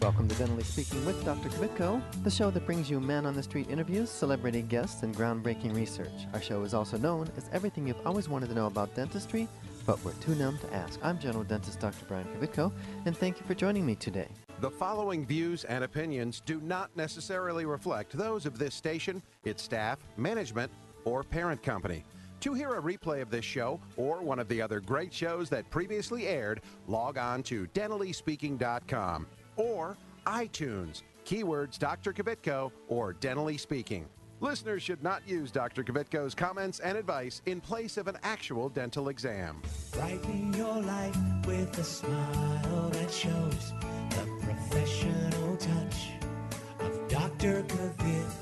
Welcome to Dentally Speaking with Dr. Kvitko, the show that brings you man-on-the-street interviews, celebrity guests, and groundbreaking research. Our show is also known as everything you've always wanted to know about dentistry, but we're too numb to ask. I'm General Dentist Dr. Brian Kvitko, and thank you for joining me today. The following views and opinions do not necessarily reflect those of this station, its staff, management, or parent company. To hear a replay of this show or one of the other great shows that previously aired, log on to dentallyspeaking.com or iTunes, keywords Dr. Kvitko or Dentally Speaking. Listeners should not use Dr. Kvitko's comments and advice in place of an actual dental exam. Brighten your life with a smile that shows the professional touch of Dr. Kvitko.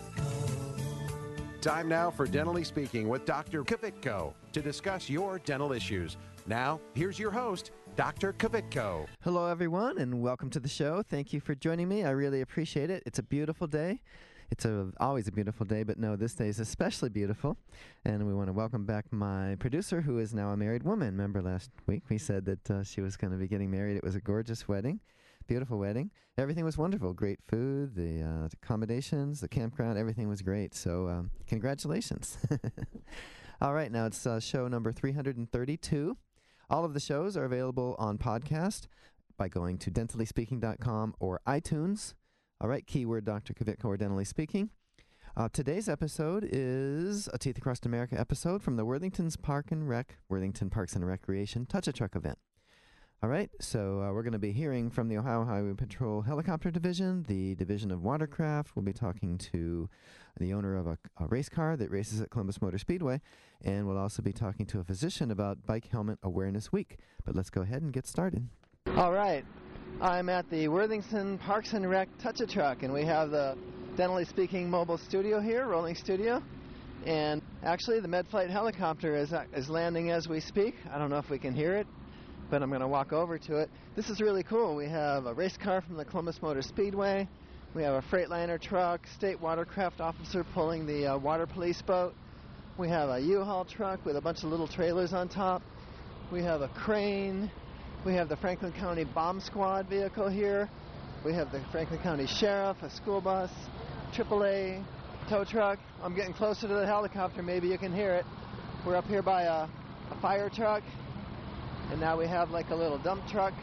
Time now for Dentally Speaking with Dr. Kvitko to discuss your dental issues. Now, here's your host, Dr. Kvitko. Hello, everyone, and welcome to the show. Thank you for joining me. I really appreciate it. It's a beautiful day. It's always a beautiful day, but no, this day is especially beautiful. And we want to welcome back my producer, who is now a married woman. Remember last week we said that she was going to be getting married. It was a gorgeous wedding, beautiful wedding. Everything was wonderful. Great food, the accommodations, the campground, everything was great. So congratulations. All right, now it's show number 332. All of the shows are available on podcast by going to dentallyspeaking.com or iTunes. All right, keyword Dr. Kvitko or Dentally Speaking. Today's episode is a Teeth Across America episode from the Worthington Parks and Recreation Touch-A-Truck event. All right, so we're going to be hearing from the Ohio Highway Patrol Helicopter Division, the Division of Watercraft. We'll be talking to the owner of a race car that races at Columbus Motor Speedway, and we'll also be talking to a physician about Bike Helmet Awareness Week. But let's go ahead and get started. All right, I'm at the Worthington Parks and Rec Touch-A-Truck, and we have the Dentally Speaking mobile studio here, rolling studio. And actually, the Medflight helicopter is landing as we speak. I don't know if we can hear it, but I'm going to walk over to it. This is really cool. We have a race car from the Columbus Motor Speedway. We have a Freightliner truck, state watercraft officer pulling the water police boat. We have a U-Haul truck with a bunch of little trailers on top. We have a crane. We have the Franklin County Bomb Squad vehicle here. We have the Franklin County Sheriff, a school bus, AAA tow truck. I'm getting closer to the helicopter. Maybe you can hear it. We're up here by a fire truck. And now we have like a little dump truck.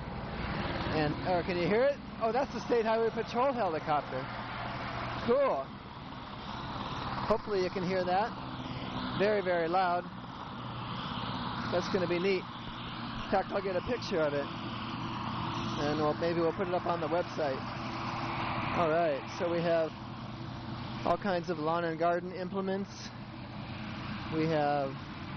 And can you hear it? Oh, that's the State Highway Patrol helicopter. Cool. Hopefully you can hear that. Very, very loud. That's going to be neat. In fact, I'll get a picture of it. And maybe we'll put it up on the website. All right, so we have all kinds of lawn and garden implements. We have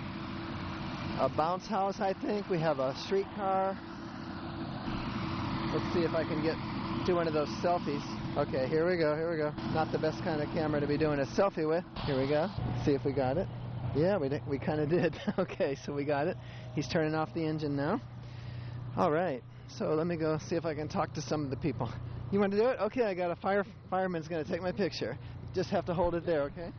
a bounce house, I think. We have a streetcar. Let's see if I can do one of those selfies. Okay, here we go. Not the best kind of camera to be doing a selfie with. Here we go. Let's see if we got it. Yeah, we kind of did. Okay, so we got it. He's turning off the engine now. All right, so let me go see if I can talk to some of the people. You want to do it? Okay, I got a fireman's going to take my picture. Just have to hold it there, okay?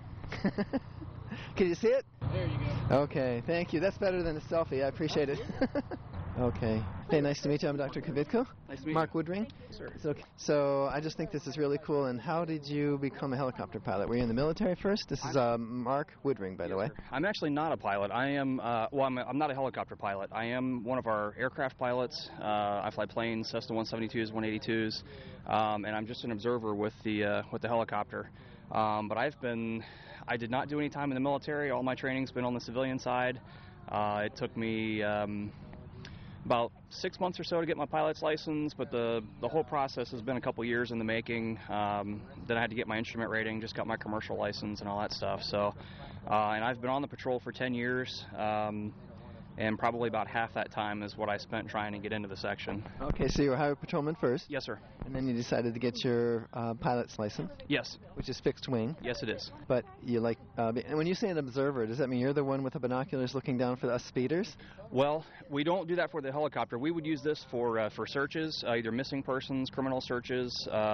Can you see it? There you go. Okay, thank you. That's better than a selfie. I appreciate it. Okay. Hey, nice to meet you. I'm Dr. Kvitko. Nice to meet you. Mark Woodring. Sir. So I just think this is really cool. And how did you become a helicopter pilot? Were you in the military first? This is Mark Woodring, by the way. Sir. I'm actually not a pilot. I am, I'm not a helicopter pilot. I am one of our aircraft pilots. I fly planes, Cessna 172s, 182s, and I'm just an observer with the helicopter. But I did not do any time in the military. All my training's been on the civilian side. It took me about 6 months or so to get my pilot's license, but the whole process has been a couple years in the making. Then I had to get my instrument rating, just got my commercial license and all that stuff. So, and I've been on the patrol for 10 years. And probably about half that time is what I spent trying to get into the section. Okay, so you were a highway patrolman first? Yes, sir. And then you decided to get your pilot's license? Yes. Which is fixed wing? Yes, it is. But you like, and when you say an observer, does that mean you're the one with the binoculars looking down for us speeders? Well, we don't do that for the helicopter. We would use this for searches, either missing persons, criminal searches,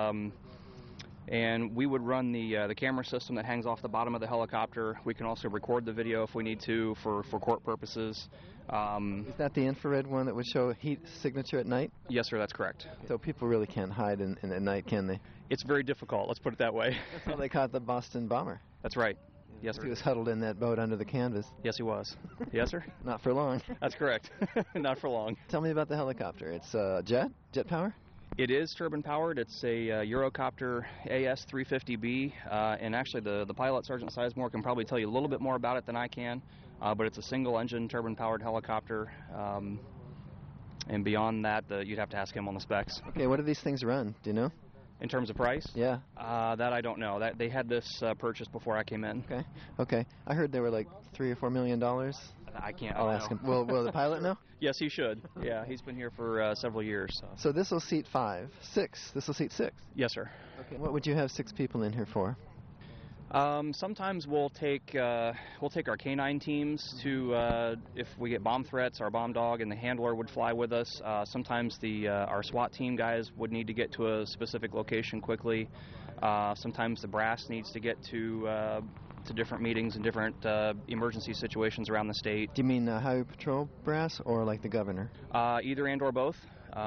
and we would run the camera system that hangs off the bottom of the helicopter. We can also record the video if we need to for court purposes. Is that the infrared one that would show heat signature at night? Yes, sir, that's correct. So people really can't hide in at night, can they? It's very difficult, let's put it that way. That's how they caught the Boston bomber. That's right. Yes, sir. He was huddled in that boat under the canvas. Yes, he was. Yes, sir? Not for long. That's correct. Not for long. Tell me about the helicopter. It's jet power? It is turbine powered. It's a Eurocopter AS350B, and actually the pilot, Sergeant Sizemore, can probably tell you a little bit more about it than I can. But it's a single-engine turbine-powered helicopter, and beyond that, you'd have to ask him on the specs. Okay, what do these things run? Do you know? In terms of price? Yeah. That I don't know. That they had this purchased before I came in. Okay. I heard they were like $3 or $4 million. I can't. I'll ask him. Will the pilot know? Yes, he should. Yeah, he's been here for several years. So this will seat 6. This will seat 6. Yes, sir. Okay. What would you have 6 people in here for? Sometimes we'll take our canine teams to if we get bomb threats. Our bomb dog and the handler would fly with us. Sometimes our SWAT team guys would need to get to a specific location quickly. Sometimes the brass needs to get to different meetings and different emergency situations around the state. Do you mean Highway Patrol brass or like the governor? Either and or both.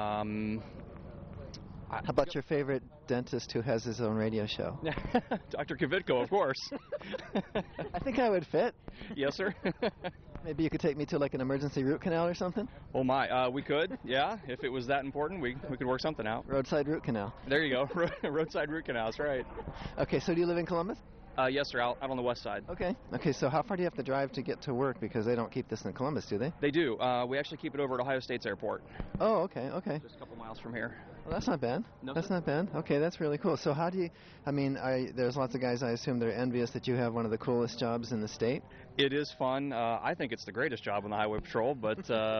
How about your favorite dentist who has his own radio show? Dr. Kvitko, of course. I think I would fit. Yes, sir. Maybe you could take me to like an emergency root canal or something? Oh my, we could, yeah. If it was that important, we could work something out. Roadside root canal. There you go, roadside root canals, right. Okay, so do you live in Columbus? Yes, sir, out on the west side. Okay, so how far do you have to drive to get to work? Because they don't keep this in Columbus, do they? They do. We actually keep it over at Ohio State's airport. Oh, okay. Just a couple miles from here. Well, that's not bad. No, that's sir. not bad. Okay, that's really cool. So how do you, there's lots of guys, I assume, they're envious that you have one of the coolest jobs in the state? It is fun. I think it's the greatest job on the Highway Patrol, but,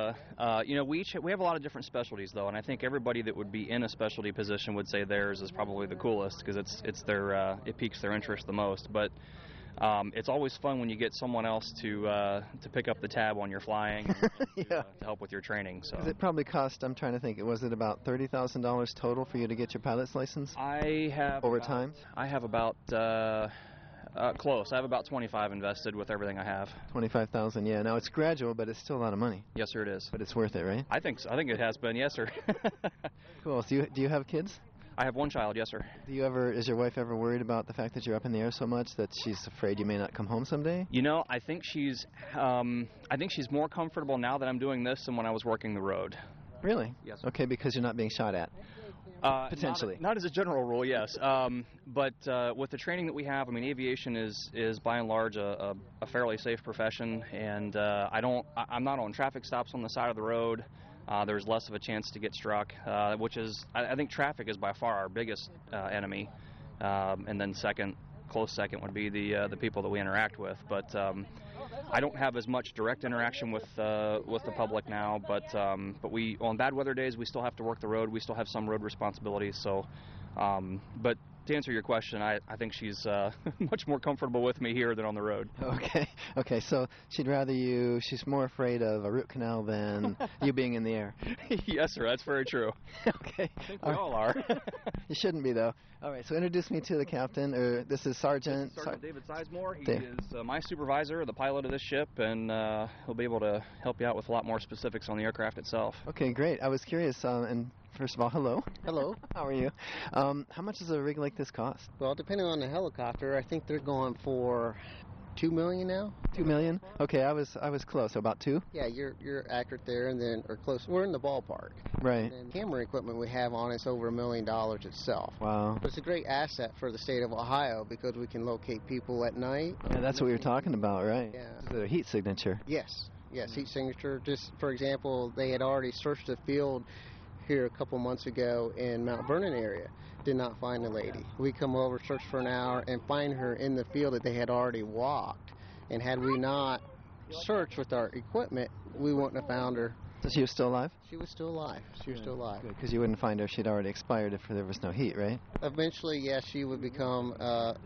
we have a lot of different specialties, though, and I think everybody that would be in a specialty position would say theirs is probably the coolest because it piques their interest the most. But it's always fun when you get someone else to pick up the tab when you're flying and to help with your training. So it probably cost, I'm trying to think, was it about $30,000 total for you to get your pilot's license? I have over time? I have about close. I have about 25 invested with everything I have. 25,000, yeah. Now it's gradual, but it's still a lot of money. Yes, sir, it is. But it's worth it, right? I think so. I think it has been. Yes, sir. Cool. So do you have kids? I have one child, yes, sir. Is your wife ever worried about the fact that you're up in the air so much that she's afraid you may not come home someday? You know, I think she's more comfortable now that I'm doing this than when I was working the road. Really? Yes, sir. Okay, because you're not being shot at. Potentially. Not as a general rule, yes. But with the training that we have, I mean, aviation is by and large a fairly safe profession, and I'm not on traffic stops on the side of the road. There's less of a chance to get struck, which is, I think traffic is by far our biggest enemy, and then close second would be the people that we interact with. But I don't have as much direct interaction with the public now. But we, on bad weather days, we still have to work the road. We still have some road responsibilities. So, but to answer your question, I think she's much more comfortable with me here than on the road. Okay. So she's more afraid of a root canal than you being in the air. Yes, sir. That's very true. Okay. I think we all are. You shouldn't be, though. All right. So introduce me to the captain. This is Sergeant David Sizemore. He is my supervisor, the pilot of this ship, and he'll be able to help you out with a lot more specifics on the aircraft itself. Okay, great. I was curious, and first of all, hello. Hello. How are you? How much does a rig like this cost? Well, depending on the helicopter, I think they're going for $2 million now. $2 million? Okay, I was close. So about 2? Yeah, you're accurate there, and then or close. We're in the ballpark. Right. And the camera equipment we have on it's over $1 million itself. Wow. But it's a great asset for the state of Ohio because we can locate people at night. Yeah, that's what we were talking about, right? Yeah. This is a heat signature. Yes, heat signature. Just for example, they had already searched the field here a couple months ago in Mount Vernon area. Did not find the lady. We come over, search for an hour, and find her in the field that they had already walked. And had we not searched with our equipment, we wouldn't have found her. So she was still alive? She was still alive. Still alive. Because you wouldn't find her if she'd already expired if there was no heat, right? Eventually, yes, she would become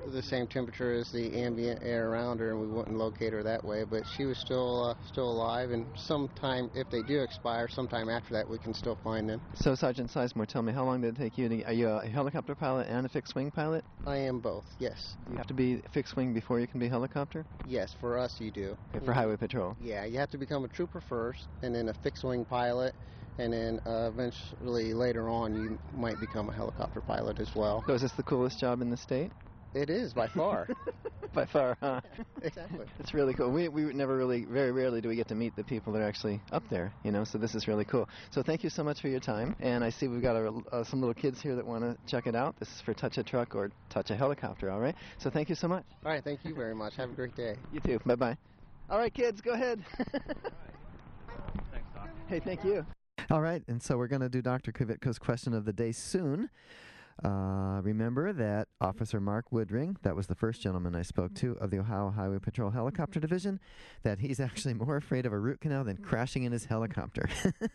the same temperature as the ambient air around her, and we wouldn't locate her that way. But she was still alive, and sometime, if they do expire, sometime after that, we can still find them. So, Sergeant Sizemore, tell me, how long did it take you to... Are you a helicopter pilot and a fixed-wing pilot? I am both, yes. You have to be fixed-wing before you can be helicopter? Yes, for us you do. Okay, for highway patrol? Yeah, you have to become a trooper first, and then a fixed-wing pilot, and then eventually later on you might become a helicopter pilot as well. So is this the coolest job in the state? It is, by far. By far, huh? Exactly. It's really cool. We never really, very rarely do we get to meet the people that are actually up there, you know, so this is really cool. So thank you so much for your time, and I see we've got some little kids here that want to check it out. This is for Touch a Truck or Touch a Helicopter, all right? So thank you so much. All right, thank you very much. Have a great day. You too. Bye-bye. All right, kids, go ahead. Thanks, Doc. Hey, thank you. All right, and so we're going to do Dr. Kvitko's question of the day soon. Remember that Officer Mark Woodring, that was the first gentleman I spoke to of the Ohio Highway Patrol Helicopter Division, that he's actually more afraid of a root canal than crashing in his helicopter.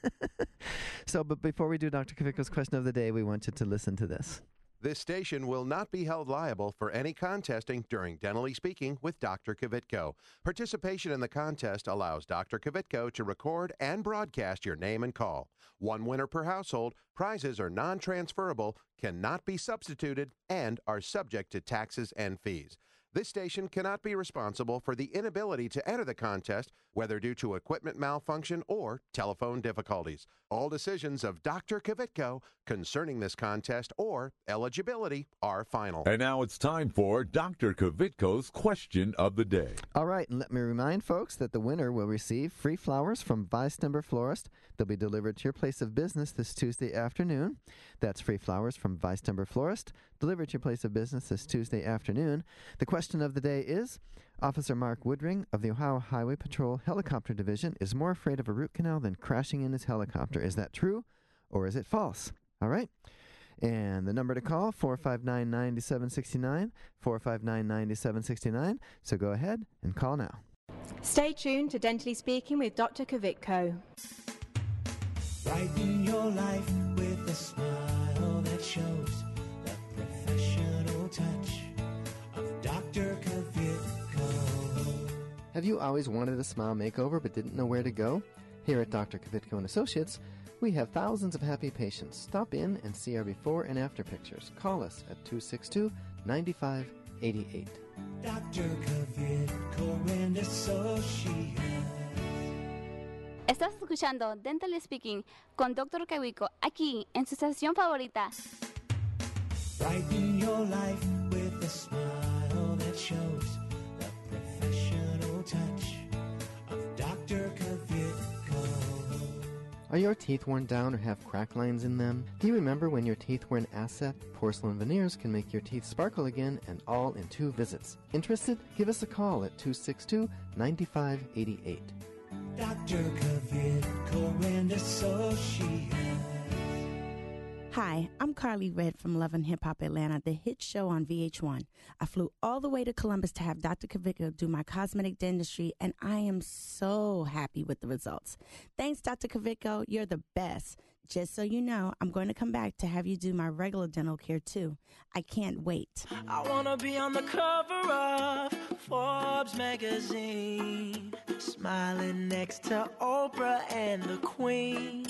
But before we do Dr. Kvitko's question of the day, we want you to listen to this. This station will not be held liable for any contesting during Dentally Speaking with Dr. Kvitko. Participation in the contest allows Dr. Kvitko to record and broadcast your name and call. One winner per household, prizes are non-transferable, cannot be substituted, and are subject to taxes and fees. This station cannot be responsible for the inability to enter the contest, whether due to equipment malfunction or telephone difficulties. All decisions of Dr. Kvitko concerning this contest or eligibility are final. And now it's time for Dr. Kvitko's question of the day. All right, and let me remind folks that the winner will receive free flowers from Weistember Florist. They'll be delivered to your place of business this Tuesday afternoon. That's free flowers from Weistember Florist, delivered to your place of business this Tuesday afternoon. The question of the day is, Officer Mark Woodring of the Ohio Highway Patrol Helicopter Division is more afraid of a root canal than crashing in his helicopter. Is that true or is it false? All right. And the number to call, 459-9769, 459-9769. So go ahead and call now. Stay tuned to Dentally Speaking with Dr. Kvitko. Brighten your life with a smile that shows the professional touch of Dr. Kvitko. Have you always wanted a smile makeover but didn't know where to go? Here at Dr. Kvitko and Associates, we have thousands of happy patients. Stop in and see our before and after pictures. Call us at 262-9588. Dr. Kvitko and Associates. Estás escuchando Dentally Speaking con Dr. Kvitko aquí en su estación favorita. Brighten your life with a smile that shows the professional touch of Dr. Kvitko. Are your teeth worn down or have crack lines in them? Do you remember when your teeth were an asset? Porcelain veneers can make your teeth sparkle again, and all in 2 visits. Interested? Give us a call at 262-9588. Dr. Kvitko and Associates. Hi, I'm Carly Red from Love and Hip Hop Atlanta, the hit show on VH1. I flew all the way to Columbus to have Dr. Kvitko do my cosmetic dentistry, and I am so happy with the results. Thanks, Dr. Kvitko. You're the best. Just so you know, I'm going to come back to have you do my regular dental care, too. I can't wait. I want to be on the cover of Forbes magazine, smiling next to Oprah and the Queen.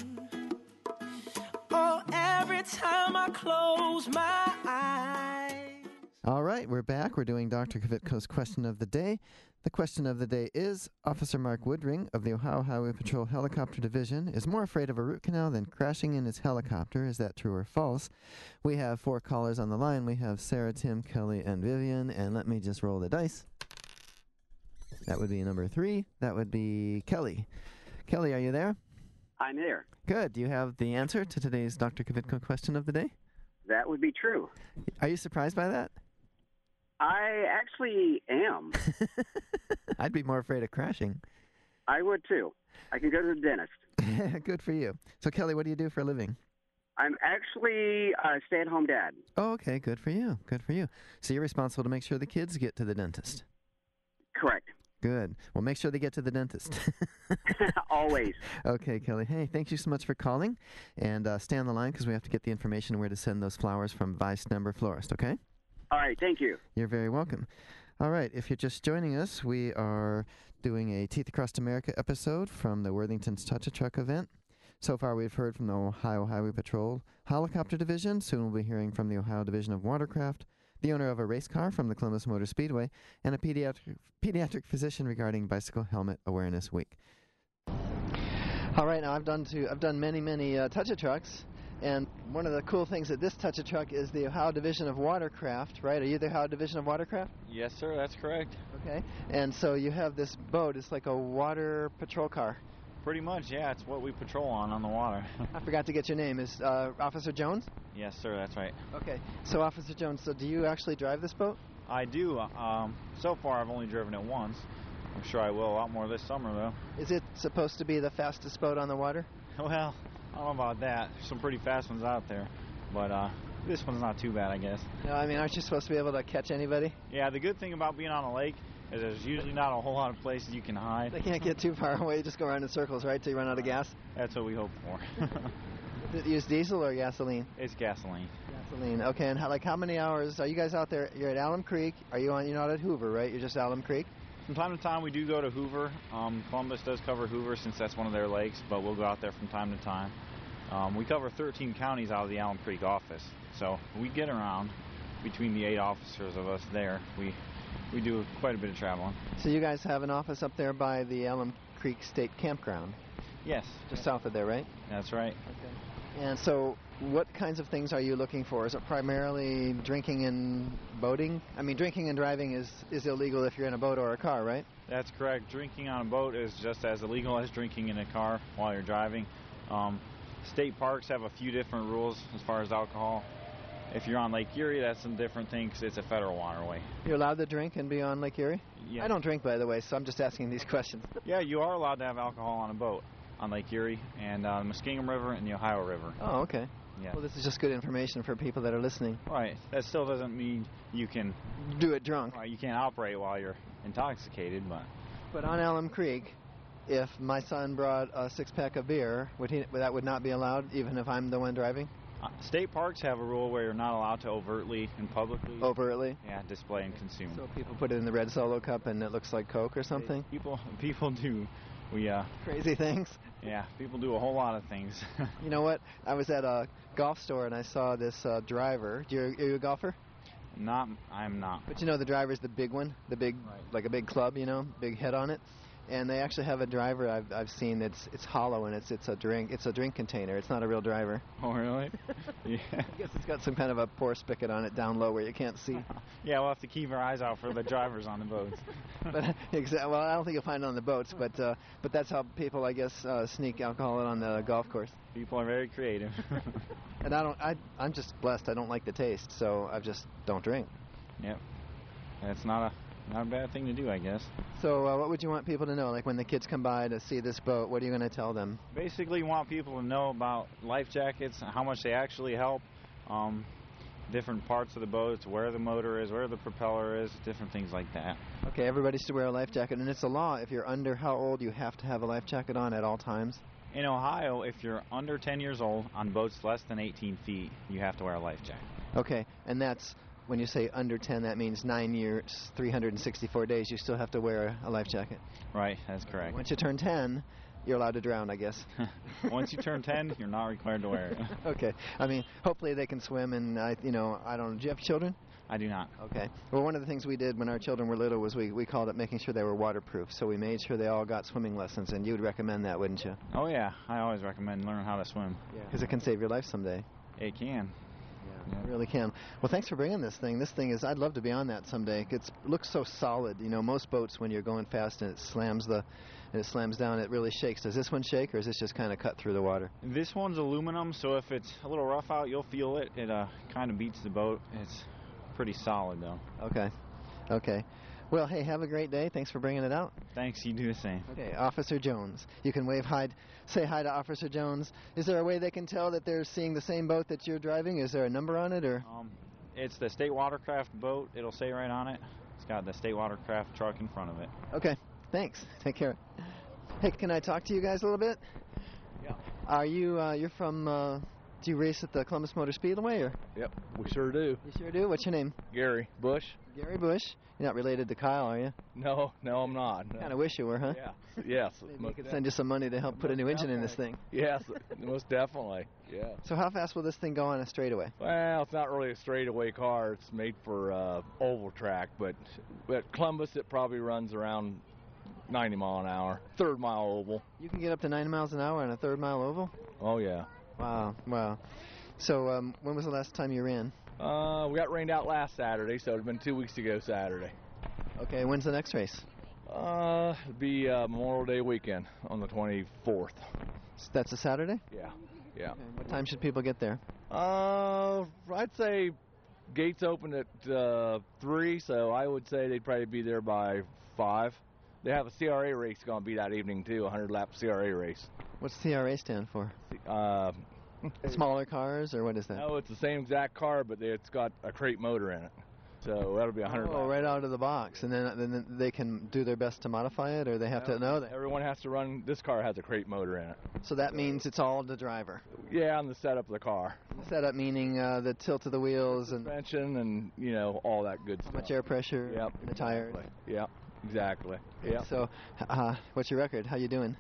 Oh, every time I close my eyes. All right, we're back. We're doing Dr. Kvitko's question of the day. The question of the day is, Officer Mark Woodring of the Ohio Highway Patrol Helicopter Division is more afraid of a root canal than crashing in his helicopter. Is that true or false? We have 4 callers on the line. We have Sarah, Tim, Kelly, and Vivian. And let me just roll the dice. That would be number 3. That would be Kelly. Kelly, are you there? I'm here. Good. Do you have the answer to today's Dr. Kvitko question of the day? That would be true. Are you surprised by that? I actually am. I'd be more afraid of crashing. I would too. I can go to the dentist. Good for you. So, Kelly, what do you do for a living? I'm actually a stay-at-home dad. Oh, okay. Good for you. Good for you. So you're responsible to make sure the kids get to the dentist. Correct. Good. Well, make sure they get to the dentist. Always. Okay, Kelly. Hey, thank you so much for calling. And stay on the line because we have to get the information where to send those flowers from Weistember Florist, okay? All right, thank you. You're very welcome. All right, if you're just joining us, we are doing a Teeth Across America episode from the Worthington's Touch-A-Truck event. So far, we've heard from the Ohio Highway Patrol Helicopter Division. Soon we'll be hearing from the Ohio Division of Watercraft, the owner of a race car from the Columbus Motor Speedway, and a pediatric physician regarding Bicycle Helmet Awareness Week. All right, now I've done many Touch-A-Trucks, and one of the cool things at this Touch-A-Truck is the Ohio Division of Watercraft, right? Are you the Ohio Division of Watercraft? Yes, sir, that's correct. Okay, and so you have this boat. It's like a water patrol car. Pretty much, yeah. It's what we patrol on the water. I forgot to get your name. Is Officer Jones? Yes, sir, that's right. Okay, so Officer Jones, so do you actually drive this boat? I do. So far, I've only driven it once. I'm sure I will a lot more this summer, though. Is it supposed to be the fastest boat on the water? Well, I don't know about that. There's some pretty fast ones out there, but this one's not too bad, I guess. No, I mean, aren't you supposed to be able to catch anybody? Yeah, the good thing about being on a lake is there's usually not a whole lot of places you can hide. They can't get too far away. You just go around in circles, right, till you run out of gas? That's what we hope for. Does it use diesel or gasoline? It's gasoline. Gasoline. Okay, and how many hours are you guys out there? You're at Alum Creek. You're not at Hoover, right? You're just Alum Creek? From time to time, we do go to Hoover. Columbus does cover Hoover since that's one of their lakes, but we'll go out there from time to time. We cover 13 counties out of the Alum Creek office, so we get around between the 8 officers of us there. We do quite a bit of traveling. So you guys have an office up there by the Alum Creek State Campground? Yes. Just south of there, right? That's right. Okay. And so what kinds of things are you looking for? Is it primarily drinking and boating? I mean, drinking and driving is illegal if you're in a boat or a car, right? That's correct. Drinking on a boat is just as illegal as drinking in a car while you're driving. State parks have a few different rules as far as alcohol. If you're on Lake Erie, that's some different thing because it's a federal waterway. You're allowed to drink and be on Lake Erie? Yeah. I don't drink, by the way, so I'm just asking these questions. Yeah, you are allowed to have alcohol on a boat on Lake Erie and the Muskingum River and the Ohio River. Oh, okay. Yeah. Well, this is just good information for people that are listening. Right. That still doesn't mean you can do it drunk. Right. You can't operate while you're intoxicated, but. But on Alum Creek, if my son brought a 6-pack of beer, that would not be allowed, even if I'm the one driving? State parks have a rule where you're not allowed to overtly and publicly. Overtly? Yeah, display and consume. So people put it in the red Solo cup and it looks like Coke or something? People do. Crazy things? Yeah, people do a whole lot of things. You know what? I was at a golf store and I saw this driver. Are you a golfer? I'm not. But you know the driver's the big one? The big, like a big club, big head on it? And they actually have a driver I've seen. It's hollow and it's a drink container. It's not a real driver. Oh really? Yeah. I guess it's got some kind of a pour spigot on it down low where you can't see. Yeah, we'll have to keep our eyes out for the drivers on the boats. But well, I don't think you'll find it on the boats, but that's how people, I guess, sneak alcohol on the golf course. People are very creative. And I'm just blessed. I don't like the taste, so I just don't drink. Yep. That's not a bad thing to do, I guess. So what would you want people to know? Like when the kids come by to see this boat, what are you going to tell them? Basically, you want people to know about life jackets, how much they actually help, different parts of the boat, where the motor is, where the propeller is, different things like that. Okay, everybody should wear a life jacket, and it's a law. If you're under how old, you have to have a life jacket on at all times? In Ohio, if you're under 10 years old on boats less than 18 feet, you have to wear a life jacket. Okay, and that's... When you say under 10, that means 9 years, 364 days, you still have to wear a life jacket. Right, that's correct. Once you turn 10, you're allowed to drown, I guess. Once you turn 10, you're not required to wear it. Okay. I mean, hopefully they can swim, and, I don't know. Do you have children? I do not. Okay. Well, one of the things we did when our children were little was we called it making sure they were waterproof. So we made sure they all got swimming lessons, and you would recommend that, wouldn't you? Oh, yeah. I always recommend learning how to swim. Yeah. Because it can save your life someday. It can. Yeah, it really can. Well, thanks for bringing this thing. This thing I'd love to be on that someday. It looks so solid. Most boats, when you're going fast and it slams down, it really shakes. Does this one shake, or is this just kind of cut through the water? This one's aluminum, so if it's a little rough out, you'll feel it. It kind of beats the boat. It's pretty solid, though. Okay. Well, hey, have a great day. Thanks for bringing it out. Thanks. You do the same. Okay, Officer Jones. You can say hi to Officer Jones. Is there a way they can tell that they're seeing the same boat that you're driving? Is there a number on it, or? It's the State Watercraft boat. It'll say right on it. It's got the State Watercraft truck in front of it. Okay, thanks. Take care. Hey, can I talk to you guys a little bit? Yeah. Are you, you're from Do you race at the Columbus Motor Speedway? Or? Yep, we sure do. You sure do? What's your name? Gary Bush. Gary Bush. You're not related to Kyle, are you? No, I'm not. No. Kind of wish you were, huh? Yeah. Yes. Maybe we could send you some money to help put a new engine in this thing. Yes, most definitely. Yeah. So how fast will this thing go on a straightaway? Well, it's not really a straightaway car. It's made for oval track, but at Columbus it probably runs around 90 mile an hour, third mile oval. You can get up to 90 miles an hour on a third mile oval? Oh, yeah. Wow. So when was the last time you ran? We got rained out last Saturday, so it's been 2 weeks ago Saturday. Okay, when's the next race? It'll be Memorial Day weekend on the 24th. So that's a Saturday? Yeah. Okay. What time should people get there? I'd say gates open at 3, so I would say they'd probably be there by 5. They have a CRA race going to be that evening, too, a 100-lap CRA race. What's CRA stand for? Smaller cars, or what is that? No, it's the same exact car, but it's got a crate motor in it. So that'll be 100 laps. Right out of the box. And then they can do their best to modify it, or they have to know that? Everyone has to run. This car has a crate motor in it. So that means it's all the driver? Yeah, on the setup of the car. The setup meaning the tilt of the wheels and suspension and, all that good stuff. How much air pressure in the tires? Yep, exactly. Yep. So what's your record? How you doing?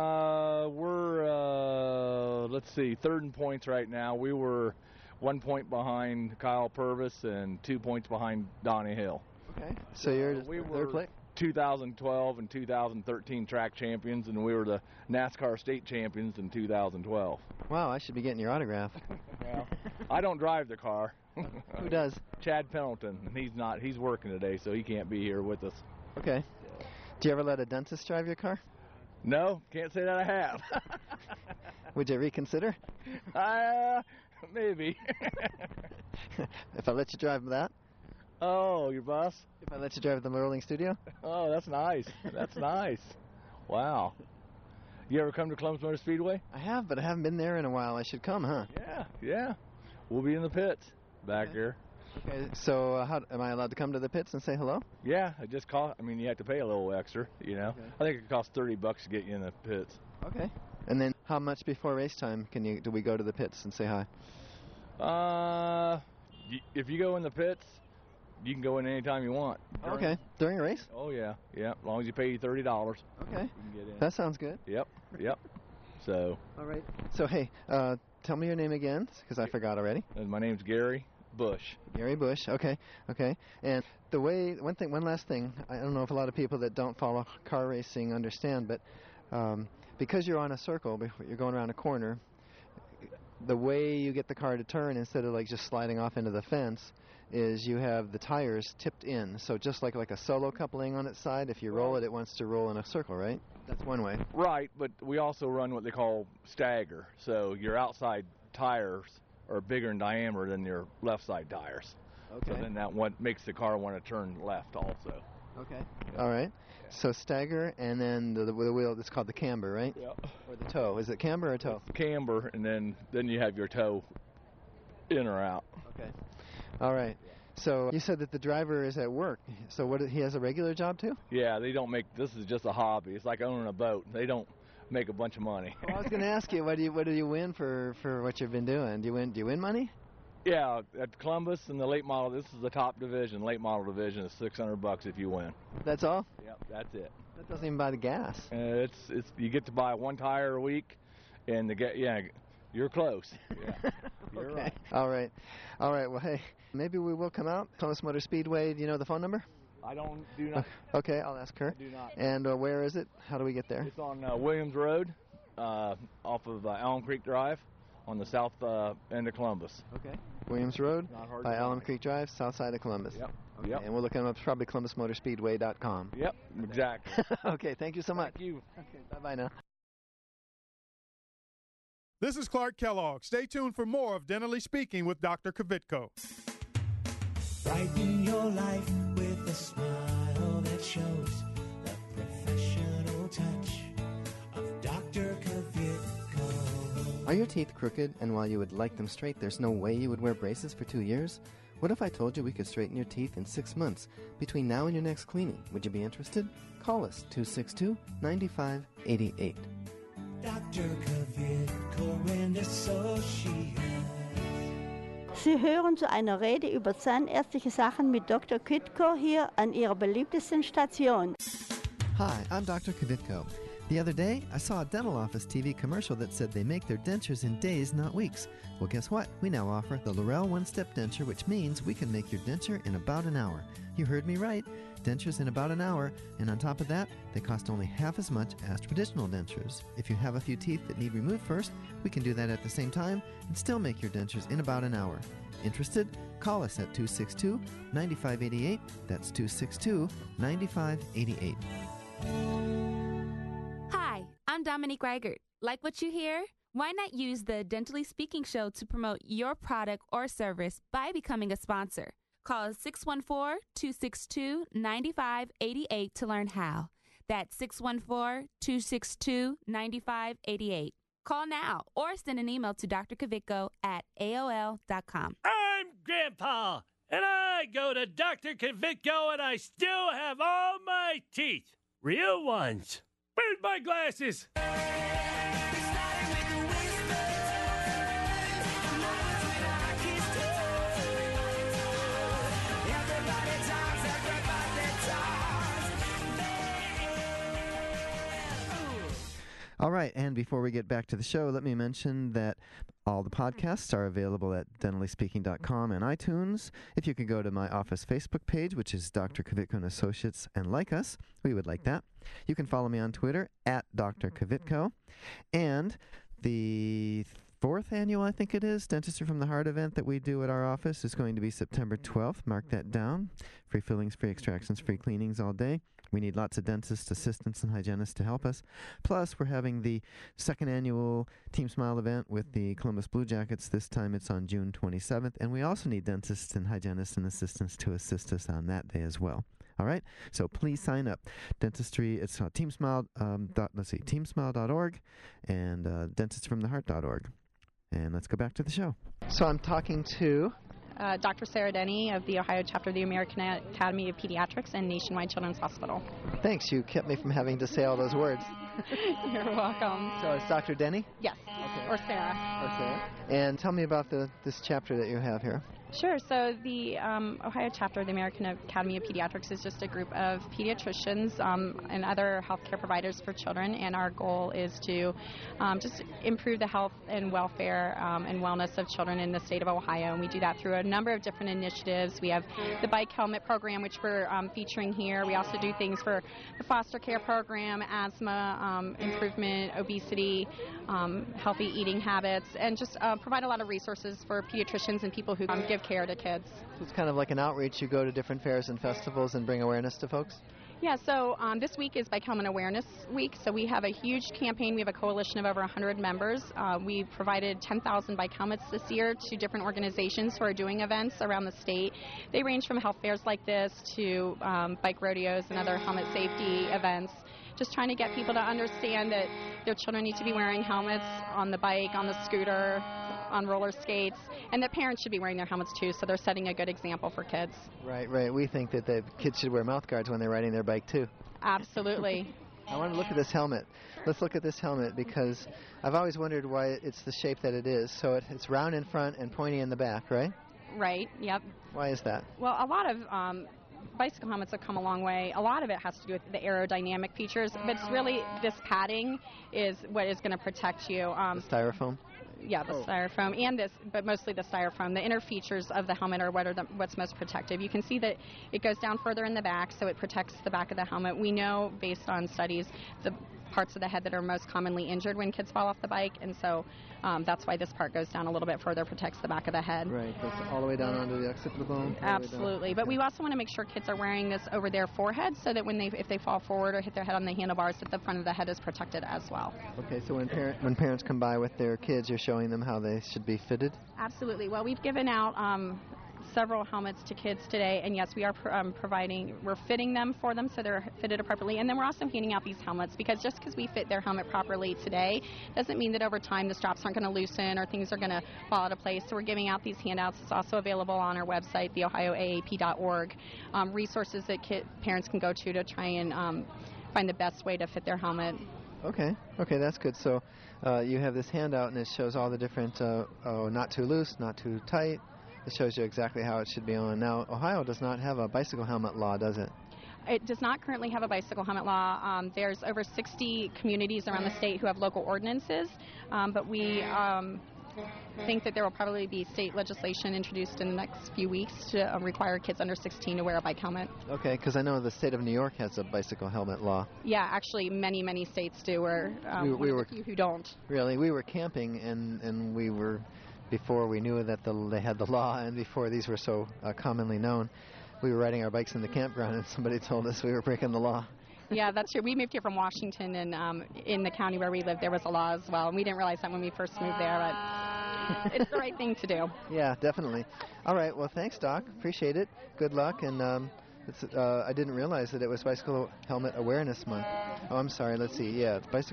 We're, let's see, third in points right now. We were 1 point behind Kyle Purvis and 2 points behind Donnie Hill. Okay. So you're third place? 2012 and 2013 track champions, and we were the NASCAR state champions in 2012. Wow, I should be getting your autograph. Well, I don't drive the car. Who does? Chad Pendleton, and he's working today, so he can't be here with us. Okay. Do you ever let a dentist drive your car? No, can't say that I have. Would you reconsider? Maybe. If I let you drive that? Oh, your boss? If I let you drive the Rolling Studio? Oh, that's nice. That's nice. Wow. You ever come to Columbus Motor Speedway? I have, but I haven't been there in a while. I should come, huh? Yeah. We'll be in the pits back here. Okay, so am I allowed to come to the pits and say hello? Yeah, it just cost. I mean, you have to pay a little extra, Okay. I think it costs $30 to get you in the pits. Okay. And then how much before race time do we go to the pits and say hi? If you go in the pits, you can go in anytime you want. Okay. During a race? Oh, yeah. As long as you pay $30. Okay. You can get in. That sounds good. Yep. So. All right. So, hey, tell me your name again, because I forgot already. And my name's Gary Bush. Gary Bush. Okay. And one last thing. I don't know if a lot of people that don't follow car racing understand, but because you're on a circle, you're going around a corner, the way you get the car to turn instead of like just sliding off into the fence is you have the tires tipped in. So just like a solo coupling on its side, if you roll it wants to roll in a circle, right? That's one way. Right, but we also run what they call stagger. So your outside tires are bigger in diameter than your left side tires. Okay. So then that makes the car want to turn left also. Okay. All right. So stagger, and then the wheel, it's called the camber, right? Yeah. Or the toe. Is it camber or toe? It's camber, and then you have your toe in or out. Okay. All right. So you said that the driver is at work. So he has a regular job too? Yeah, this is just a hobby. It's like owning a boat. They don't make a bunch of money. Well, I was going to ask you, what do you win for what you've been doing? Do you win money? Yeah, at Columbus in the late model, this is the top division. Late model division is $600 if you win. That's all? Yep, that's it. That doesn't even buy the gas. It's you get to buy one tire a week, and you're close. Yeah, you're okay. right. All right. Well, hey, maybe we will come out. Columbus Motor Speedway. Do you know the phone number? I do not. Okay, I'll ask her. I do not. And where is it? How do we get there? It's on Williams Road, off of Elm Creek Drive, on the south end of Columbus. Okay. Williams Road by Elm Creek Drive, south side of Columbus. Yep. Okay. Yep. And we're looking up probably ColumbusMotorspeedway.com. Yep, exactly. Okay, thank you so much. Thank you. Okay, bye-bye now. This is Clark Kellogg. Stay tuned for more of Dentally Speaking with Dr. Kvitko. Brighten your life with a smile that shows the professional touch of Dr. Kvitko. Are your teeth crooked, and while you would like them straight, there's no way you would wear braces for 2 years? What if I told you we could straighten your teeth in 6 months between now and your next cleaning? Would you be interested? Call us, 262-9588. Dr. Kavitko and Associates. Sie hören zu einer Rede über zahnärztliche Sachen mit Dr. Kvitko hier an Ihrer beliebtesten Station. Hi, I'm Dr. Kvitko. The other day, I saw a dental office TV commercial that said they make their dentures in days, not weeks. Well, guess what? We now offer the L'Oreal One-Step Denture, which means we can make your denture in about an hour. You heard me right. Dentures in about an hour, and on top of that, they cost only half as much as traditional dentures. If you have a few teeth that need removed first, we can do that at the same time and still make your dentures in about an hour. Interested? Call us at 262-9588. That's 262-9588. Hi, I'm Dominique Reichert. Like what you hear? Why not use the Dentally Speaking Show to promote your product or service by becoming a sponsor? Call 614-262-9588 to learn how. That's 614-262-9588. Call now or send an email to drkavitko@aol.com. I'm Grandpa, and I go to Dr. Kvitko, and I still have all my teeth. Real ones. Where's my glasses? All right, and before we get back to the show, let me mention that all the podcasts are available at dentalyspeaking.com and iTunes. If you could go to my office Facebook page, which is Dr. Kvitko and Associates, and like us, we would like that. You can follow me on Twitter at Dr. Kvitko. And the fourth annual, I think it is, Dentistry from the Heart event that we do at our office is going to be September 12th. Mark that down. Free fillings, free extractions, free cleanings all day. We need lots of dentists, assistants, and hygienists to help us. Plus, we're having the second annual Team Smile event with the Columbus Blue Jackets. This time it's on June 27th. And we also need dentists and hygienists and assistants to assist us on that day as well. All right? So please sign up. Dentistry, it's teamsmile.org and dentistryfromtheheart.org. And let's go back to the show. So I'm talking to Dr. Sarah Denny of the Ohio chapter of the American Academy of Pediatrics and Nationwide Children's Hospital. Thanks. You kept me from having to say all those words. You're welcome. So it's Dr. Denny? Yes. Okay. Or Sarah. And tell me about this chapter that you have here. Sure. So the Ohio chapter of the American Academy of Pediatrics is just a group of pediatricians and other healthcare providers for children, and our goal is to just improve the health and welfare and wellness of children in the state of Ohio, and we do that through a number of different initiatives. We have the bike helmet program, which we're featuring here. We also do things for the foster care program, asthma improvement, obesity, healthy eating habits, and just provide a lot of resources for pediatricians and people who give care to kids. So it's kind of like an outreach. You go to different fairs and festivals and bring awareness to folks? Yeah, so this week is Bike Helmet Awareness Week, so we have a huge campaign. We have a coalition of over 100 members. We provided 10,000 bike helmets this year to different organizations who are doing events around the state. They range from health fairs like this to bike rodeos and other helmet safety events. Just trying to get people to understand that their children need to be wearing helmets on the bike, on the scooter, on roller skates, and that parents should be wearing their helmets too, so they're setting a good example for kids. Right. We think that the kids should wear mouth guards when they're riding their bike too. Absolutely. I want to look at this helmet. Let's look at this helmet because I've always wondered why it's the shape that it is. So it's round in front and pointy in the back, right? Right, yep. Why is that? Well, a lot of bicycle helmets have come a long way. A lot of it has to do with the aerodynamic features, but it's really this padding is what is going to protect you. The styrofoam? Yeah, the styrofoam and this, but mostly the styrofoam. The inner features of the helmet are what's most protective. You can see that it goes down further in the back, so it protects the back of the helmet. We know, based on studies, the parts of the head that are most commonly injured when kids fall off the bike, and so that's why this part goes down a little bit further, protects the back of the head. Right, goes all the way down onto the occipital bone. Absolutely, but we also want to make sure kids are wearing this over their forehead so that if they fall forward or hit their head on the handlebars, that the front of the head is protected as well. Okay, so when parents come by with their kids, you're showing them how they should be fitted? Absolutely. Well, we've given out several helmets to kids today, and yes, we are we're fitting them for them so they're fitted appropriately, and then we're also handing out these helmets because just because we fit their helmet properly today doesn't mean that over time the straps aren't going to loosen or things are going to fall out of place. So we're giving out these handouts. It's also available on our website, theohioaap.org, resources that parents can go to try and find the best way to fit their helmet Okay, that's good. So you have this handout, and it shows all the different, not too loose, not too tight. It shows you exactly how it should be on. Now, Ohio does not have a bicycle helmet law, does it? It does not currently have a bicycle helmet law. There's over 60 communities around the state who have local ordinances, but we think that there will probably be state legislation introduced in the next few weeks to require kids under 16 to wear a bike helmet. Okay, because I know the state of New York has a bicycle helmet law. Yeah, actually many states do, or we were a few who don't. Really? We were camping, and we were, before we knew that they had the law, and before these were so commonly known, we were riding our bikes in the campground, and somebody told us we were breaking the law. Yeah, that's true. We moved here from Washington, and in the county where we lived, there was a law as well, and we didn't realize that when we first moved there, but it's the right thing to do. Yeah, definitely. All right, well, thanks, Doc. Appreciate it. Good luck, and I didn't realize that it was Bicycle Helmet Awareness Month. Oh, I'm sorry. Let's see. Yeah, it's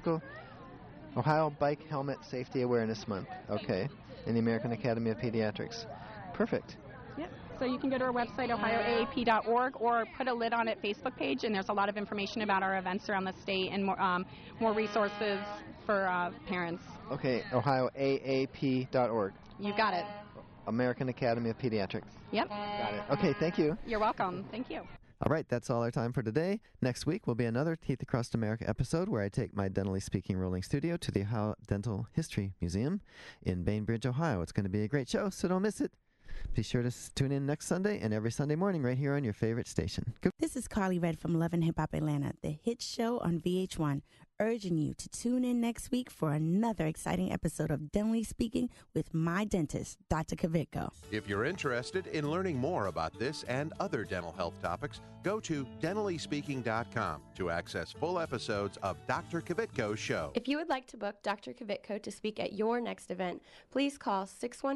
Ohio Bike Helmet Safety Awareness Month. Okay, in the American Academy of Pediatrics. Perfect. Yep. So you can go to our website, ohioaap.org, or put a lid on it Facebook page, and there's a lot of information about our events around the state and more resources for parents. Okay, ohioaap.org. You got it. American Academy of Pediatrics. Yep. Got it. Okay, thank you. You're welcome. Thank you. All right, that's all our time for today. Next week will be another Teeth Across America episode where I take my Dentally Speaking rolling studio to the Ohio Dental History Museum in Bainbridge, Ohio. It's going to be a great show, so don't miss it. Be sure to tune in next Sunday and every Sunday morning right here on your favorite station. This is Carly Red from Love and Hip Hop Atlanta, the hit show on VH1, urging you to tune in next week for another exciting episode of Dentally Speaking with my dentist, Dr. Kvitko. If you're interested in learning more about this and other dental health topics, go to dentallyspeaking.com to access full episodes of Dr. Kvitko's show. If you would like to book Dr. Kvitko to speak at your next event, please call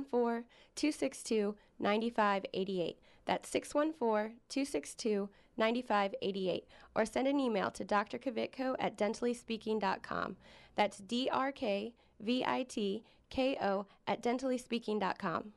614-262-9588. That's 614-262-9588. Or send an email to Dr. Kvitko at dentallyspeaking.com. That's DRKVITKO at dentallyspeaking.com.